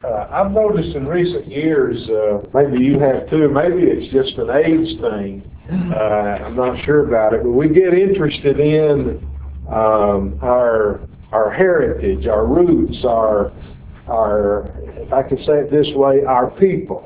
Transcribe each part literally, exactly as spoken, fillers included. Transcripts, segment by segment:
Uh, I've noticed in recent years, uh, maybe you have too, maybe it's just an age thing. Uh, I'm not sure about it, but we get interested in um, our our heritage, our roots, our our, if I can say it this way, our people.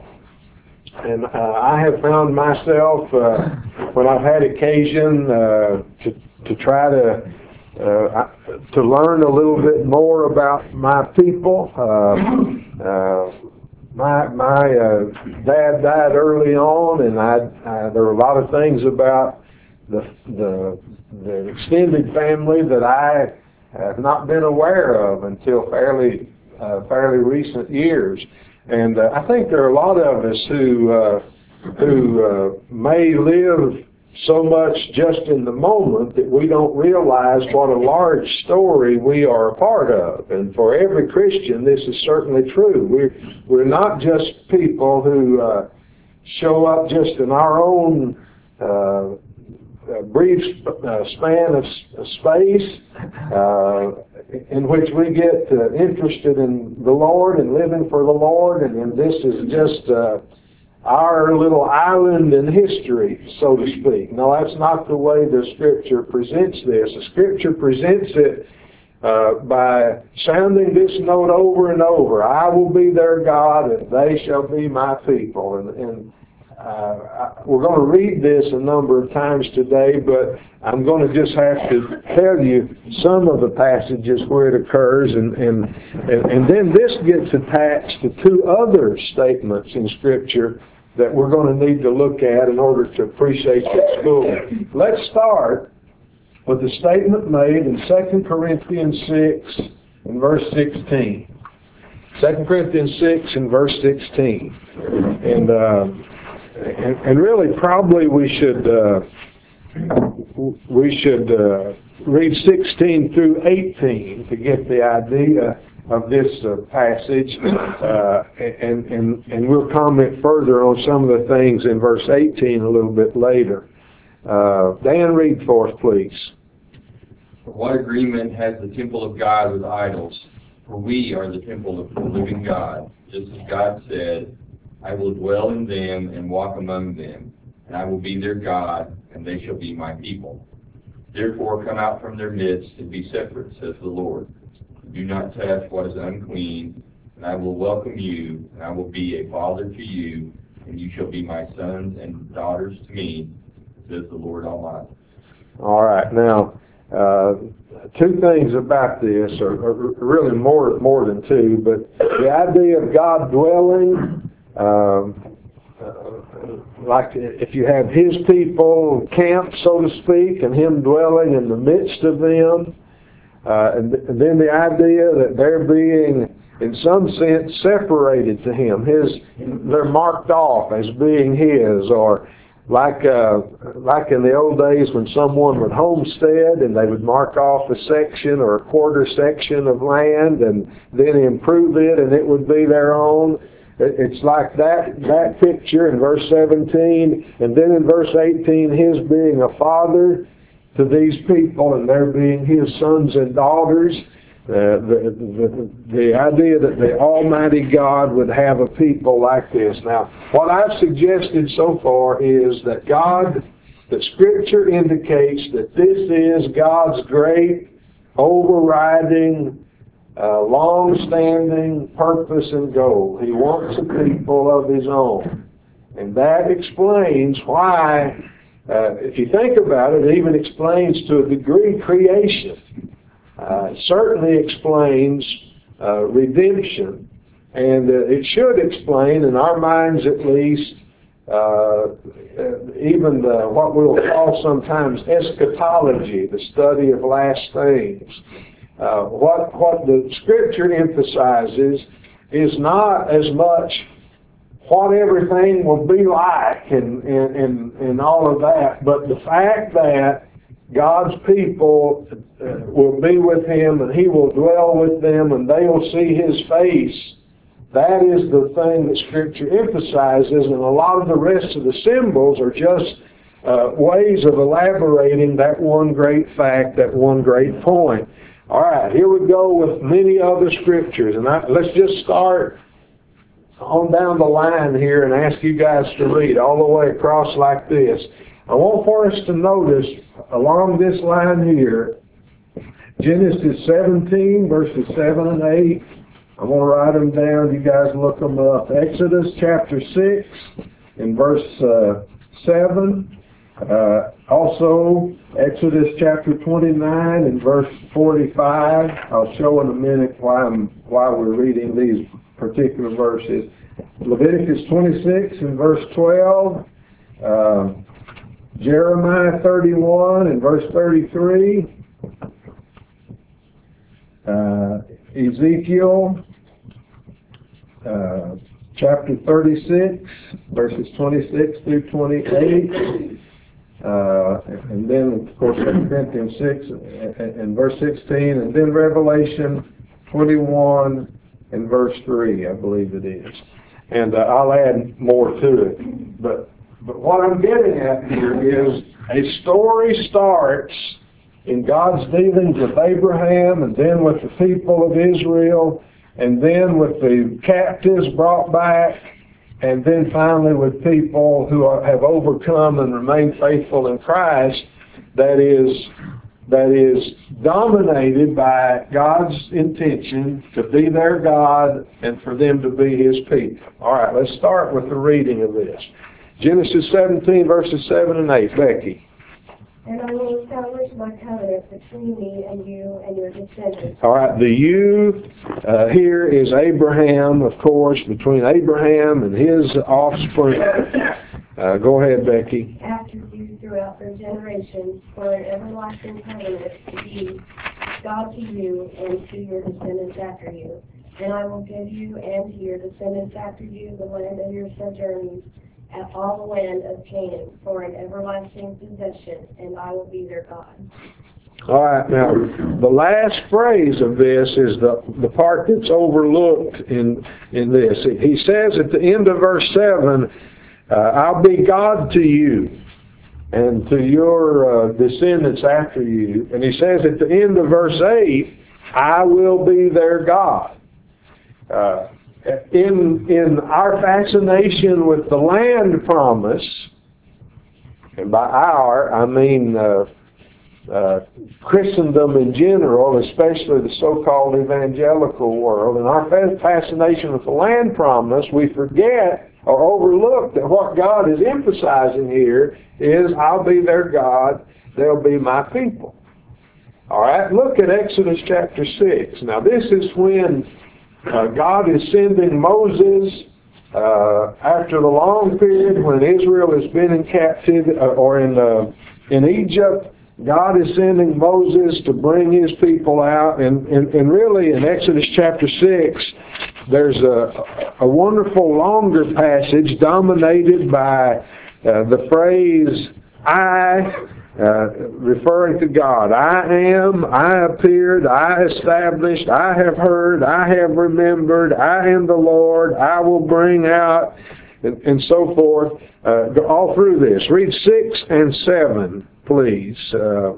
And uh, I have found myself, uh, when I've had occasion uh, to to try to uh, to learn a little bit more about my people. Uh, uh, my my uh, dad died early on, and I, I there were a lot of things about the the the extended family that I have not been aware of until fairly uh, fairly recent years. And uh, I think there are a lot of us who uh, who uh, may live so much just in the moment that we don't realize what a large story we are a part of. And for every Christian, this is certainly true. We're we're not just people who uh, show up just in our own uh, brief uh, span of space, uh, in which we get uh, interested in the Lord and living for the Lord, and, and this is just uh, our little island in history, so to speak. No, that's not the way the Scripture presents this. The Scripture presents it uh, by sounding this note over and over. I will be their God, and they shall be my people. And, and Uh, we're going to read this a number of times today, but I'm going to just have to tell you some of the passages where it occurs, and, and, and, and then this gets attached to two other statements in Scripture that we're going to need to look at in order to appreciate this fully. Let's start with the statement made in Second Corinthians six and verse sixteen. Second Corinthians six and verse sixteen. And... Uh, And, and really, probably we should uh, we should uh, read sixteen through eighteen to get the idea of this uh, passage, uh, and and and we'll comment further on some of the things in verse eighteen a little bit later. Uh, Dan, read for us, please. For what agreement has the temple of God with idols? For we are the temple of the living God, just as God said, I will dwell in them and walk among them, and I will be their God, and they shall be my people. Therefore come out from their midst and be separate, says the Lord. Do not touch what is unclean, and I will welcome you, and I will be a father to you, and you shall be my sons and daughters to me, says the Lord Almighty. All right, now, uh, two things about this, or, or really more, more than two, but the idea of God dwelling, Um, uh, like if you have His people camped, so to speak, and Him dwelling in the midst of them, uh, and, th- and then the idea that they're being, in some sense, separated to Him. His, they're marked off as being His, or like uh, like in the old days when someone would homestead and they would mark off a section or a quarter section of land and then improve it, and it would be their own. It's like that that picture in verse seventeen, and then in verse eighteen, His being a father to these people, and they're being His sons and daughters. Uh, the, the, the idea that the Almighty God would have a people like this. Now, what I've suggested so far is that God, that Scripture indicates that this is God's great, overriding, Uh, long-standing purpose and goal. He wants a people of His own. And that explains why, uh, if you think about it, it even explains to a degree creation. Uh, it certainly explains uh, redemption. And uh, it should explain, in our minds at least, uh, even the, what we'll call sometimes eschatology, the study of last things. Uh, what what the Scripture emphasizes is not as much what everything will be like and, and, and, and all of that, but the fact that God's people uh, will be with Him and He will dwell with them and they will see His face. That is the thing that Scripture emphasizes, and a lot of the rest of the symbols are just uh, ways of elaborating that one great fact, that one great point. All right, here we go with many other scriptures, and I, let's just start on down the line here and ask you guys to read all the way across like this. I want for us to notice along this line here, Genesis seventeen, verses seven and eight. I'm going to write them down. You guys look them up. Exodus chapter six and verse uh, seven. Uh, also, Exodus chapter twenty-nine and verse forty-five. I'll show in a minute why, I'm, why we're reading these particular verses. Leviticus twenty-six and verse twelve. Uh, Jeremiah thirty-one and verse thirty-three. Uh, Ezekiel uh, chapter thirty-six, verses twenty-six through twenty-eight. Uh, and then, of course, Second Corinthians six and, and verse sixteen. And then Revelation twenty-one and verse three, I believe it is. And uh, I'll add more to it. But, but what I'm getting at here is a story starts in God's dealings with Abraham, and then with the people of Israel, and then with the captives brought back, and then finally with people who are, have overcome and remain faithful in Christ, that is, that is dominated by God's intention to be their God and for them to be His people. All right, let's start with the reading of this. Genesis seventeen, verses seven and eight. Becky. And I will establish my covenant between me and you and your descendants. All right, the you uh, here is Abraham, of course, between Abraham and his offspring. Uh, go ahead, Becky. After you throughout their generations for an everlasting covenant to be God to you and to your descendants after you. And I will give you and to your descendants after you the land of your sojournings, at all the land of Canaan, for an everlasting possession, and I will be their God. All right, now, the last phrase of this is the, the part that's overlooked in, in this. He says at the end of verse seven, uh, I'll be God to you and to your uh, descendants after you. And he says at the end of verse eight, I will be their God. Uh, In in our fascination with the land promise, and by our, I mean uh, uh, Christendom in general, especially the so-called evangelical world, in our fascination with the land promise, we forget or overlook that what God is emphasizing here is, I'll be their God, they'll be my people. All right, look at Exodus chapter six. Now this is when Uh, God is sending Moses uh, after the long period when Israel has been in captivity uh, or in uh, in Egypt. God is sending Moses to bring His people out, and, and, and really in Exodus chapter six, there's a, a wonderful longer passage dominated by uh, the phrase "I." Uh, referring to God. I am, I appeared, I established, I have heard, I have remembered, I am the Lord, I will bring out, and, and so forth, uh, all through this. Read six and seven, please. Uh,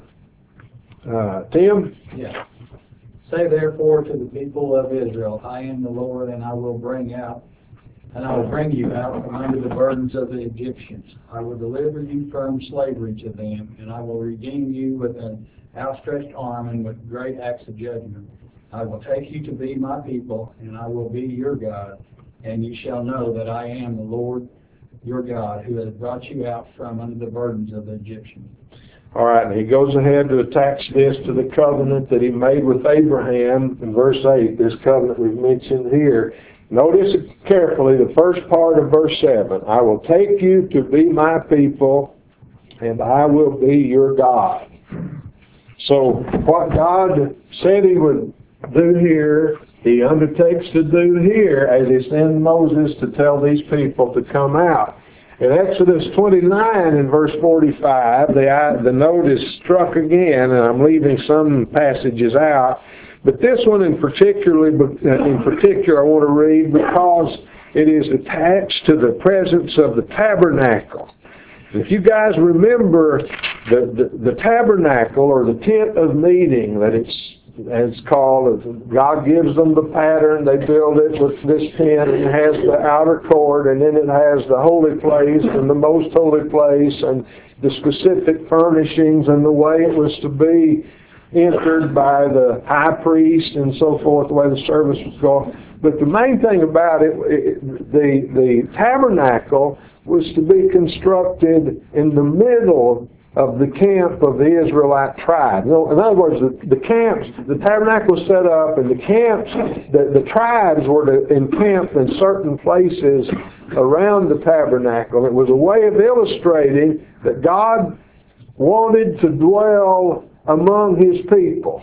uh, Tim? Yeah. Say therefore to the people of Israel, I am the Lord, and I will bring out And I will bring you out from under the burdens of the Egyptians. I will deliver you from slavery to them, and I will redeem you with an outstretched arm and with great acts of judgment. I will take you to be my people, and I will be your God, and you shall know that I am the Lord your God, who has brought you out from under the burdens of the Egyptians. All right, and he goes ahead to attach this to the covenant that he made with Abraham in verse eight, this covenant we've mentioned here. Notice carefully the first part of verse seven. I will take you to be my people, and I will be your God. So what God said He would do here, He undertakes to do here as He sends Moses to tell these people to come out. In Exodus twenty-nine in verse forty-five, the, the note is struck again, and I'm leaving some passages out. But this one in particular, in particular, I want to read because it is attached to the presence of the tabernacle. If you guys remember the, the, the tabernacle or the tent of meeting that it's as called, God gives them the pattern. They build it with this tent, and it has the outer court, and then it has the holy place and the most holy place, and the specific furnishings and the way it was to be entered by the high priest and so forth, the way the service was going. But the main thing about it, it the, the tabernacle was to be constructed in the middle of the camp of the Israelite tribe. In other words, the, the camps, the tabernacle was set up, and the camps, the, the tribes were to encamp in certain places around the tabernacle. It was a way of illustrating that God wanted to dwell among His people.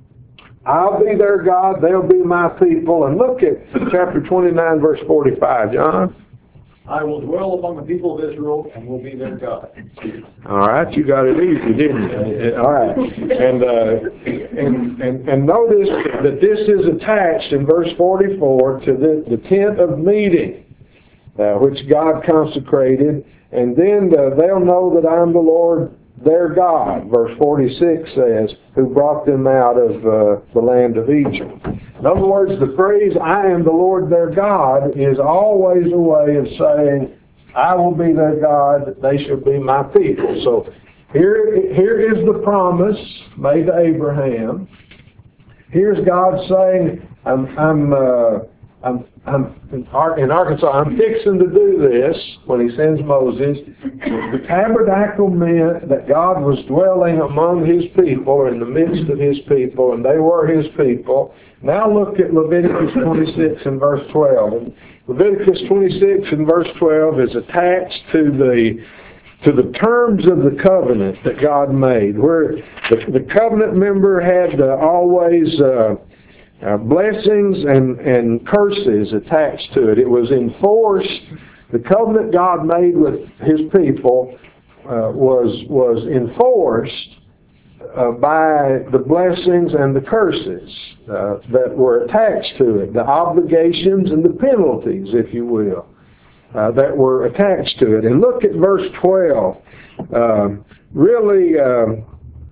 I'll be their God, they'll be my people. And look at chapter twenty-nine, verse forty-five, John. I will dwell among the people of Israel and will be their God. All right, you got it easy, didn't you? All right, and uh, and and and notice that this is attached in verse forty-four to the, the tent of meeting, uh, which God consecrated, and then uh, they'll know that I'm the Lord their God. Verse forty-six says, who brought them out of uh, the land of Egypt. In other words, the phrase, I am the Lord their God, is always a way of saying, I will be their God, they shall be my people. So here, here is the promise made to Abraham. Here's God saying, I'm, I'm, uh, I'm, I'm in Arkansas, I'm fixing to do this when He sends Moses. The tabernacle meant that God was dwelling among His people, or in the midst of His people, and they were His people. Now look at Leviticus twenty-six and verse twelve. And Leviticus twenty-six and verse twelve is attached to the to the terms of the covenant that God made, where the, the covenant member had to always uh, Uh, blessings and, and curses attached to it. It was enforced. The covenant God made with His people uh, was was enforced uh, by the blessings and the curses uh, that were attached to it, the obligations and the penalties, if you will, uh, that were attached to it. And look at verse twelve. Um, really. Um,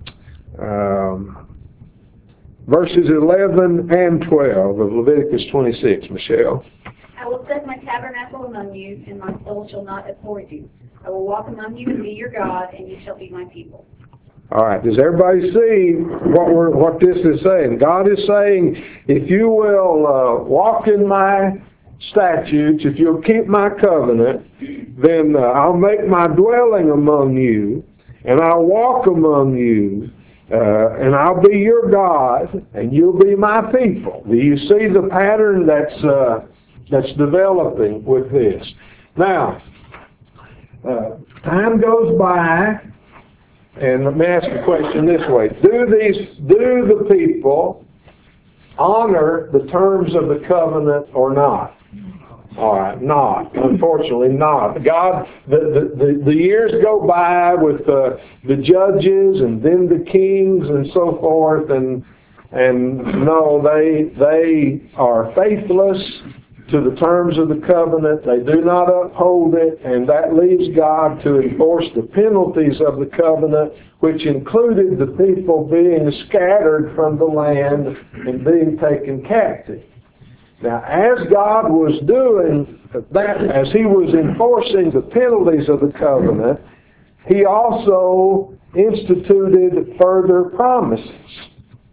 um, Verses eleven and twelve of Leviticus twenty-six, Michelle. I will set my tabernacle among you, and my soul shall not abhor you. I will walk among you and be your God, and you shall be my people. All right. Does everybody see what we're, what this is saying? God is saying, if you will uh, walk in my statutes, if you'll keep my covenant, then uh, I'll make my dwelling among you, and I'll walk among you. Uh, and I'll be your God, and you'll be my people. Do you see the pattern that's uh, that's developing with this? Now, uh, time goes by, and let me ask the question this way: Do these do the people honor the terms of the covenant or not? All right, not. Unfortunately, not. God, the, the, the, the years go by with uh, the judges and then the kings and so forth, and and no, they they are faithless to the terms of the covenant. They do not uphold it, and that leaves God to enforce the penalties of the covenant, which included the people being scattered from the land and being taken captive. Now, as God was doing that, as He was enforcing the penalties of the covenant, He also instituted further promises.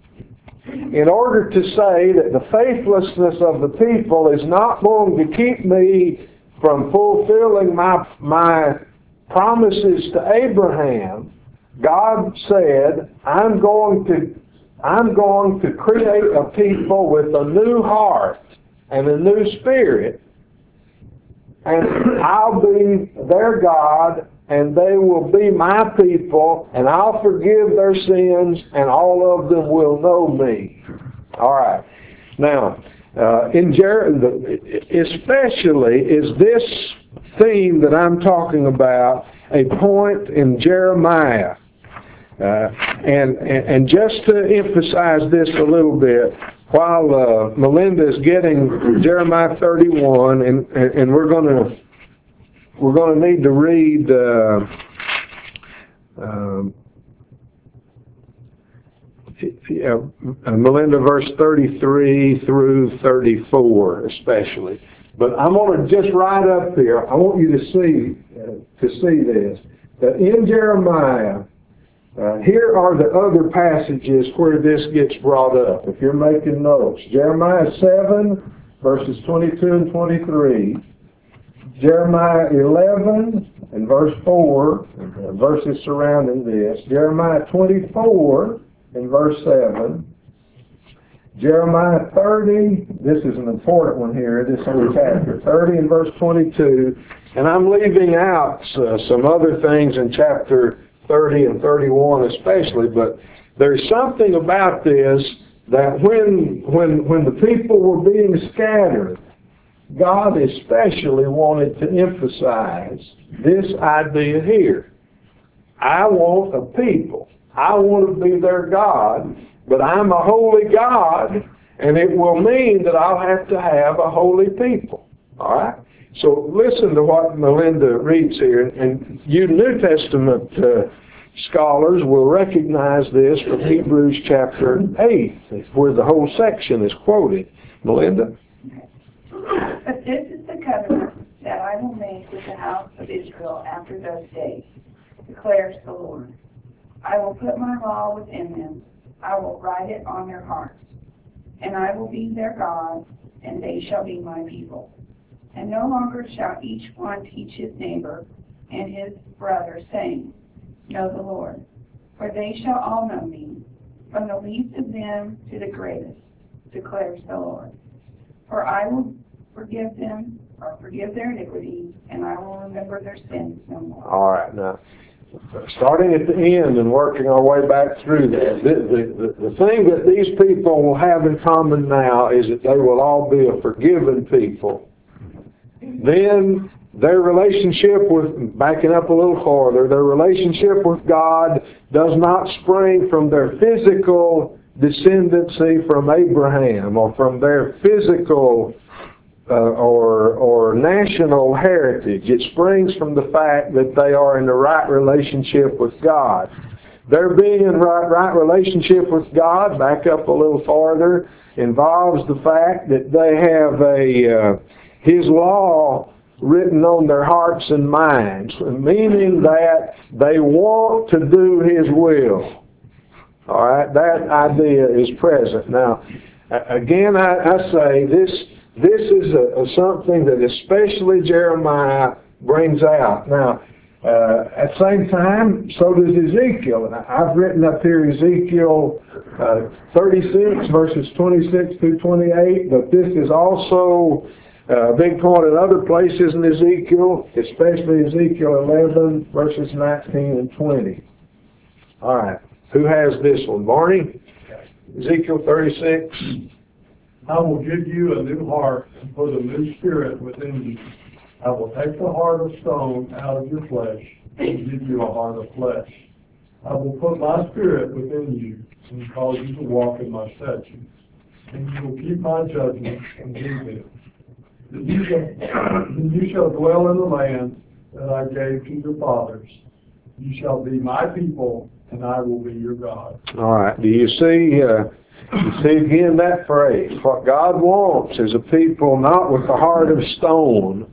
In order to say that the faithlessness of the people is not going to keep me from fulfilling my, my promises to Abraham, God said, I'm going to I'm going to create a people with a new heart and a new spirit, and I'll be their God, and they will be my people, and I'll forgive their sins, and all of them will know me. All right. Now, uh, in Jer- especially is this theme that I'm talking about a point in Jeremiah. Uh, and, and and just to emphasize this a little bit, while uh, Melinda is getting Jeremiah thirty-one, and and, and we're going to we're going to need to read uh, um, yeah, Melinda, verse thirty-three through thirty-four especially. But I'm going to just right up here, I want you to see, uh, to see this, that in Jeremiah, uh, here are the other passages where this gets brought up, if you're making notes. Jeremiah seven, verses twenty-two and twenty-three. Jeremiah eleven and verse four, uh, verses surrounding this. Jeremiah twenty-four and verse seven. Jeremiah thirty, this is an important one here, this whole chapter, thirty and verse twenty-two. And I'm leaving out uh, some other things in chapter thirty and thirty-one especially, but there's something about this that when, when, when the people were being scattered, God especially wanted to emphasize this idea here. I want a people. I want to be their God, but I'm a holy God, and it will mean that I'll have to have a holy people. All right? So listen to what Melinda reads here, and you New Testament uh, scholars will recognize this from Hebrews chapter eight, where the whole section is quoted. Melinda? But this is the covenant that I will make with the house of Israel after those days, declares the Lord. I will put my law within them. I will write it on their hearts. And I will be their God, and they shall be my people. And no longer shall each one teach his neighbor and his brother, saying, Know the Lord. For they shall all know me, from the least of them to the greatest, declares the Lord. For I will forgive them, or forgive their iniquities, and I will remember their sins no more. All right, now, starting at the end and working our way back through that, the, the, the thing that these people will have in common now is that they will all be a forgiven people. Then their relationship with, backing up a little farther, their relationship with God does not spring from their physical descendancy from Abraham or from their physical uh, or or national heritage. It springs from the fact that they are in the right relationship with God. Their being in right, right relationship with God, back up a little farther, involves the fact that they have a uh, His law written on their hearts and minds, meaning that they want to do His will. All right, that idea is present. Now, again, I, I say this. This is a, a something that especially Jeremiah brings out. Now, uh, at the same time, so does Ezekiel. And I've written up here Ezekiel uh, thirty-six, verses twenty-six through twenty-eight. But this is also a big point in other places in Ezekiel, especially Ezekiel eleven, verses nineteen and twenty. All right. Who has this one? Barney? Ezekiel thirty-six. I will give you a new heart and put a new spirit within you. I will take the heart of stone out of your flesh and give you a heart of flesh. I will put my spirit within you and cause you to walk in my statutes. And you will keep my judgments and do them. Then you shall, then you shall dwell in the land that I gave to your fathers. You shall be my people, and I will be your God. All right. Do you see, uh, you see again that phrase? What God wants is a people not with a heart of stone,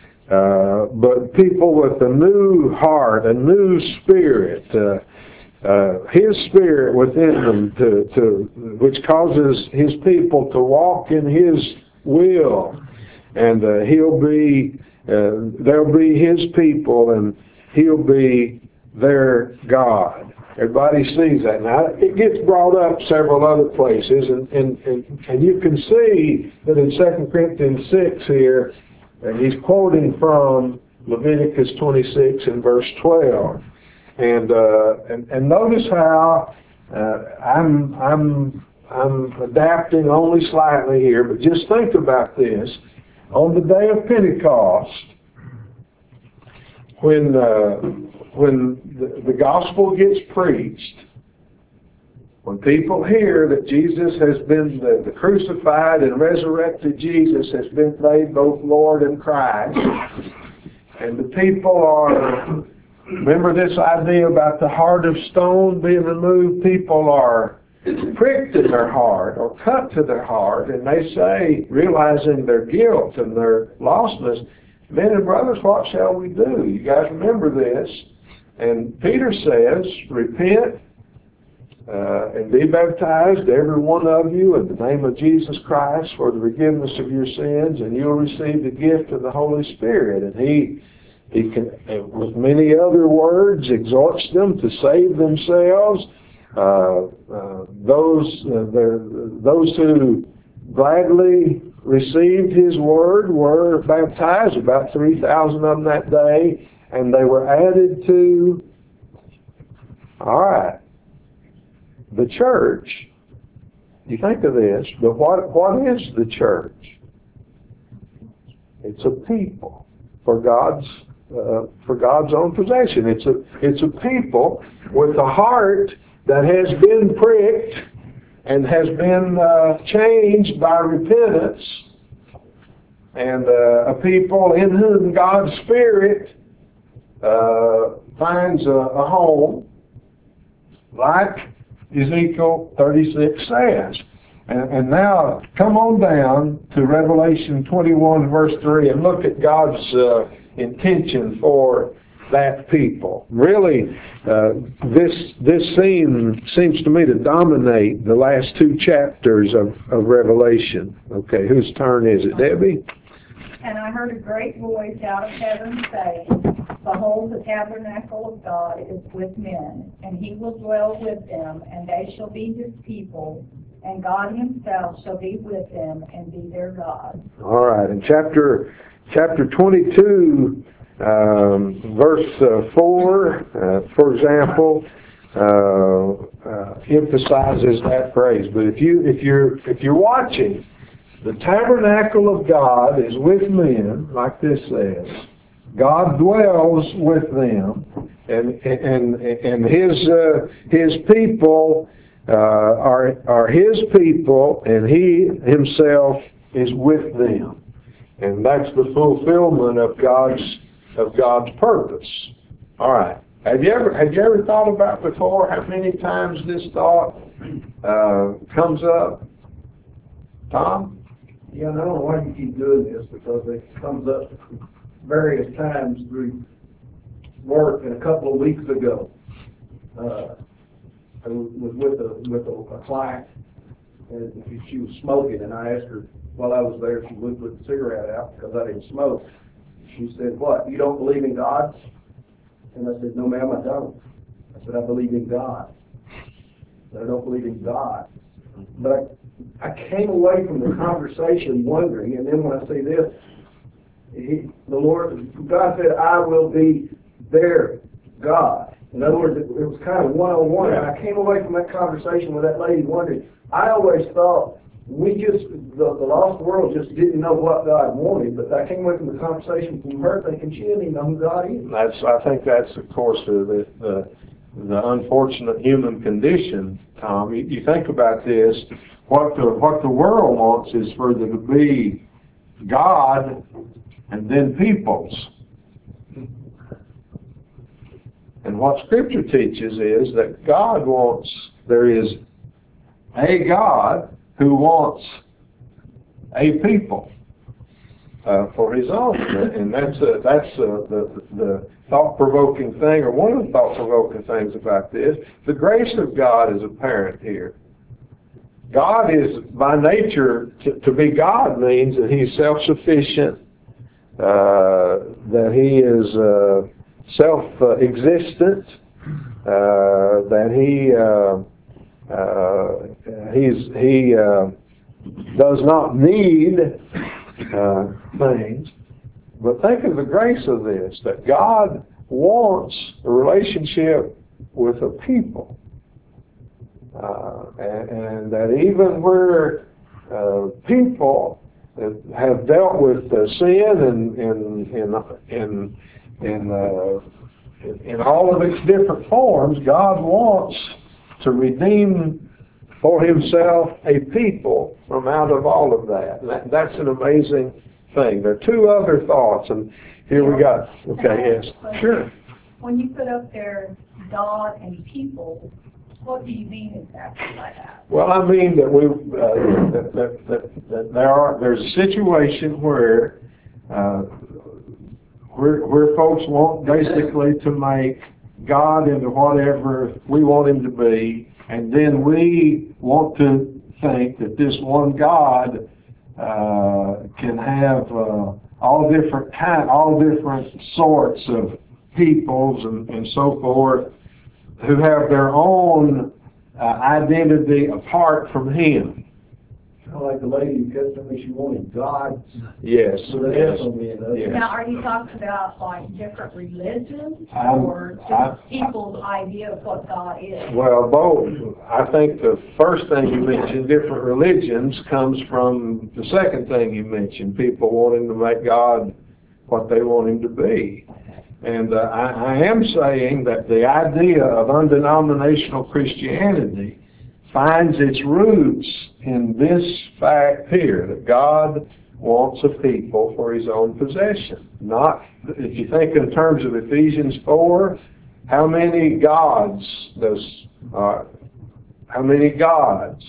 uh, but people with a new heart, a new spirit, uh, uh, His spirit within them, to, to which causes His people to walk in His will, and uh, He'll be, uh, they'll be His people, and He'll be their God. Everybody sees that. Now, it gets brought up several other places, and, and, and, and you can see that in Second Corinthians six here, and he's quoting from Leviticus twenty-six and verse twelve. And uh, and, and notice how uh, I'm, I'm, I'm adapting only slightly here, but just think about this. On the day of Pentecost, when uh, when the, the gospel gets preached, when people hear that Jesus has been, the, the crucified and resurrected Jesus has been made both Lord and Christ, and the people are, remember this idea about the heart of stone being removed, people are pricked in their heart or cut to their heart, and they say, realizing their guilt and their lostness, men and brothers, what shall we do? You guys remember this. And Peter says, repent uh, and be baptized, every one of you, in the name of Jesus Christ for the forgiveness of your sins, and you'll receive the gift of the Holy Spirit. And he, he can, with many other words, exhorts them to save themselves. Uh, uh, those, uh, those who gladly received his word were baptized, about three thousand of them that day, and they were added to, all right, the church. You think of this, but what what is the church? It's a people for God's uh, for God's own possession. It's a it's a people with a heart that has been pricked and has been uh, changed by repentance, and uh, a people in whom God's Spirit uh, finds a, a home, like Ezekiel thirty-six says. And, and now come on down to Revelation twenty-one verse three and look at God's uh, intention for that people. Really, uh, this this theme seems to me to dominate the last two chapters of, of Revelation. Okay, whose turn is it? Debbie? And I heard a great voice out of heaven say, Behold, the tabernacle of God is with men, and he will dwell with them, and they shall be his people, and God himself shall be with them and be their God. All right, in chapter chapter twenty-two, um, verse uh, four, uh, for example, uh, uh, emphasizes that phrase. But if you if you're if you're watching, the tabernacle of God is with men, like this says. God dwells with them, and and and his uh, his people uh, are are his people, and he himself is with them, and that's the fulfillment of God's of God's purpose. All right. Have you ever have you ever thought about before how many times this thought uh, comes up, Tom? Yeah, and I don't know why you keep doing this, because it comes up various times through work. And a couple of weeks ago, uh, I was with a with a, a client, and she was smoking, and I asked her while I was there if she would put the cigarette out because I didn't smoke. She said, "What? You don't believe in God?" And I said, "No, ma'am, I don't." I said, "I believe in God." But I don't believe in God. But I, I came away from the conversation wondering, and then when I say this, he, the Lord, God said, "I will be their God." In other words, it, it was kind of one-on-one. And I came away from that conversation with that lady wondering, I always thought we just, the, the lost world just didn't know what God wanted, but I came away from the conversation from her thinking she didn't even know who God is. That's, I think that's, of course, the, the, the unfortunate human condition, Tom. You, you think about this, what the, what the world wants is for there to be God and then peoples. And what Scripture teaches is that God wants, there is a God who wants a people uh, for his own. And that's a, that's a, the, the thought-provoking thing, or one of the thought-provoking things about this. The grace of God is apparent here. God is, by nature, to, to be God means that he's self-sufficient, uh, that he is uh, self-existent, uh, that he uh, uh, he's he uh, does not need uh, things. But think of the grace of this, that God wants a relationship with a people, uh, and, and that even where uh, people have dealt with uh, sin and in in in in, uh, in in all of its different forms, God wants to redeem for himself a people from out of all of that. And that that's an amazing thing. There are two other thoughts, and here we got. Okay, yes, sure. When you put up there God and people, What do you mean exactly by that? Well, I mean that we, uh, that, that, that, that there are, there's a situation where, uh, where, where folks want basically to make God into whatever we want him to be, and then we want to think that this one God uh, can have uh, all different kind, all different sorts of peoples and, and so forth, who have their own uh, identity apart from him. Kind of like the lady who kept telling me she wanted gods. Yes, So they yes, have so many of those. yes. Now, are you talking about like different religions I'm- or just I- people's idea of what God is? Well, both. I think the first thing you mentioned, different religions, comes from the second thing you mentioned, people wanting to make God what they want him to be. And uh, I, I am saying that the idea of undenominational Christianity finds its roots in this fact here, that God wants a people for his own possession. Not, if you think in terms of Ephesians four, how many gods does, uh, how many gods?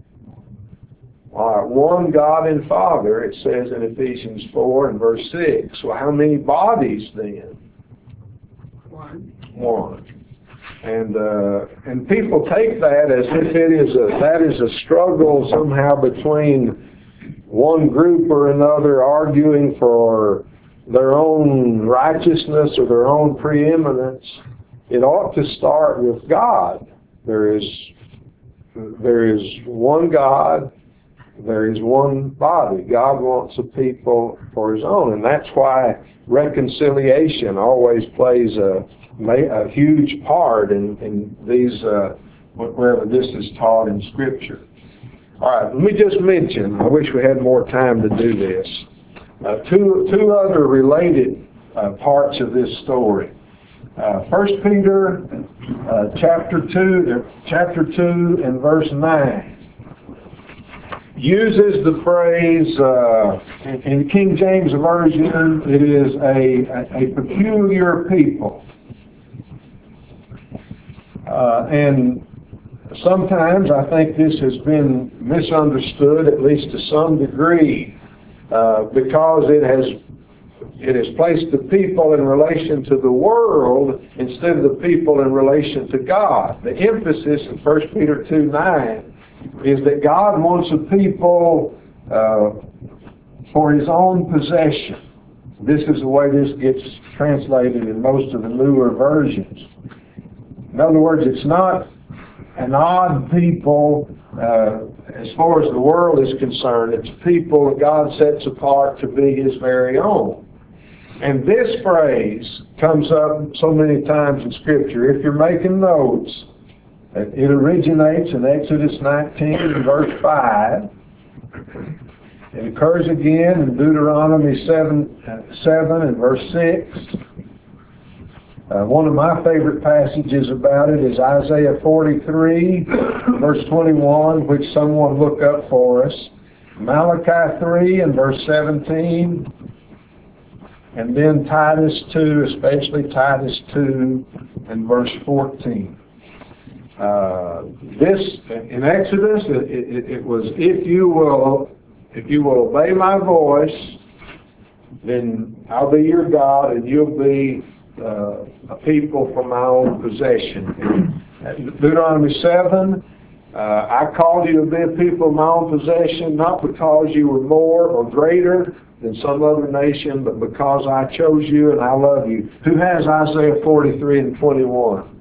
Uh, one God and Father, it says in Ephesians four and verse six. Well, how many bodies then? One. One. And uh, and people take that as if it is a that is a struggle somehow between one group or another arguing for their own righteousness or their own preeminence. It ought to start with God. There is there is one God. There is one body. God wants a people for his own, and that's why reconciliation always plays a a huge part in, in these, uh, wherever this is taught in Scripture. All right, let me just mention, I wish we had more time to do this, uh, two, two other related uh, parts of this story. Uh, First Peter uh, chapter two, chapter two and verse nine uses the phrase, uh, in, in King James Version, it is a, a, a peculiar people. Uh, and sometimes I think this has been misunderstood, at least to some degree, uh, because it has it has placed the people in relation to the world instead of the people in relation to God. The emphasis in First Peter two nine is that God wants a people uh, for his own possession. This is the way this gets translated in most of the newer versions. In other words, it's not an odd people uh, as far as the world is concerned. It's people that God sets apart to be his very own. And this phrase comes up so many times in Scripture. If you're making notes, it originates in Exodus nineteen, verse five. It occurs again in Deuteronomy seven, seven and verse six. Uh, one of my favorite passages about it is Isaiah forty-three, verse twenty-one, which someone look up for us. Malachi three and verse seventeen. And then Titus two, especially Titus two and verse fourteen. Uh, this, in Exodus, it, it, it was, if you will, if you will obey my voice, then I'll be your God and you'll be uh, a people for my own possession. In Deuteronomy seven, uh, I called you to be a people of my own possession, not because you were more or greater than some other nation, but because I chose you and I love you. Who has Isaiah forty-three and twenty-one?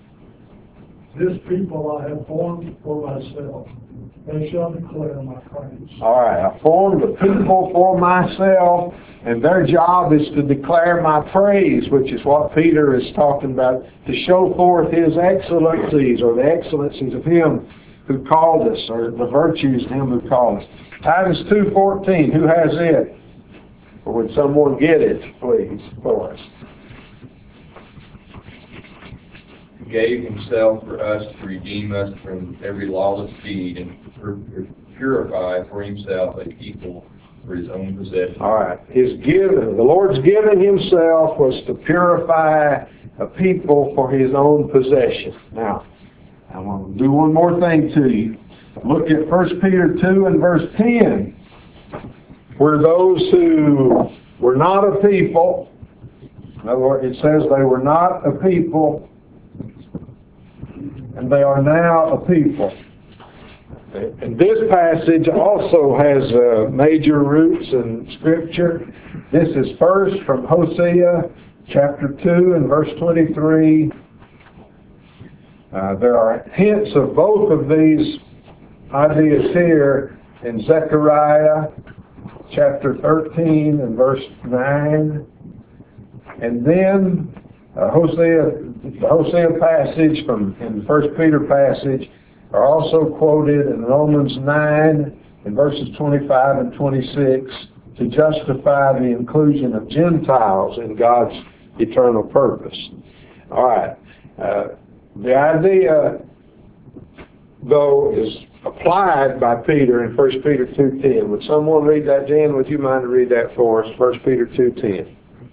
This people I have formed for myself, they shall declare my praise. All right, I formed the people for myself, and their job is to declare my praise, which is what Peter is talking about, to show forth his excellencies, or the excellencies of him who called us, or the virtues of him who called us. Titus two fourteen, who has it? Or would someone get it, please, for us? Gave himself for us to redeem us from every lawless deed and to purify for himself a people for his own possession. All right. His giving, the Lord's giving himself was to purify a people for his own possession. Now, I want to do one more thing to you. Look at First Peter two and verse ten, where those who were not a people, in other words, it says they were not a people, and they are now a people. And this passage also has uh, major roots in Scripture. This is first from Hosea chapter two and verse twenty-three. Uh, there are hints of both of these ideas here in Zechariah chapter thirteen and verse nine. And then uh, Hosea, the Hosea passage from in the First Peter passage are also quoted in Romans nine in verses twenty-five and twenty-six to justify the inclusion of Gentiles in God's eternal purpose. All right. Uh, the idea, though, is applied by Peter in First Peter two ten. Would someone read that, Jan? Would you mind to read that for us? First Peter two ten.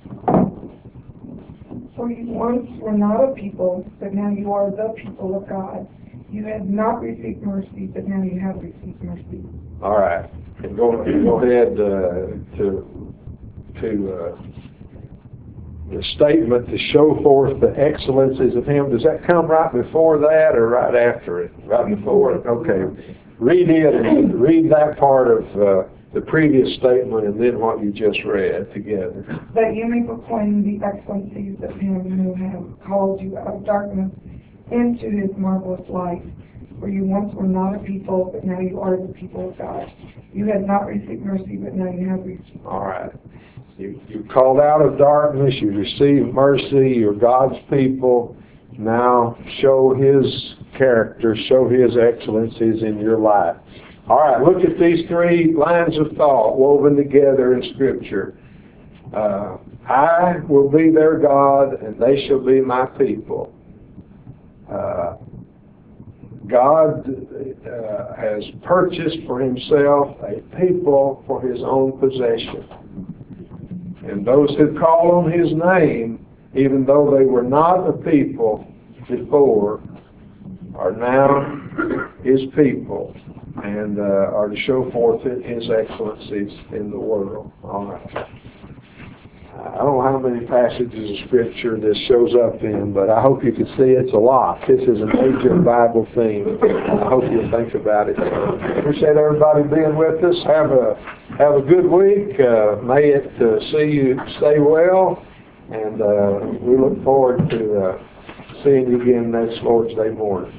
For you once were not a people, but now you are the people of God. You had not received mercy, but now you have received mercy. All right. And go, go ahead uh, to to uh, the statement to show forth the excellencies of Him. Does that come right before that or right after it? Right before it? Okay. Read it and read that part of uh, the previous statement and then what you just read together. That you may proclaim the excellencies of Him who has called you out of darkness into His marvelous light. For you once were not a people, but now you are the people of God. You had not received mercy, but now you have received. All right. You, you called out of darkness, you received mercy, you're God's people. Now show His character, show His excellencies in your life. All right, look at these three lines of thought woven together in Scripture. Uh, I will be their God, and they shall be my people. Uh, God uh, has purchased for Himself a people for His own possession. And those who call on His name, even though they were not a people before, are now His people and uh, are to show forth His excellencies in the world. All right. I don't know how many passages of Scripture this shows up in, but I hope you can see it's a lot. This is a major Bible theme. I hope you'll think about it. Appreciate everybody being with us. Have a have a good week. Uh, may it uh, see you stay well, and uh, we look forward to uh, seeing you again next Lord's Day morning.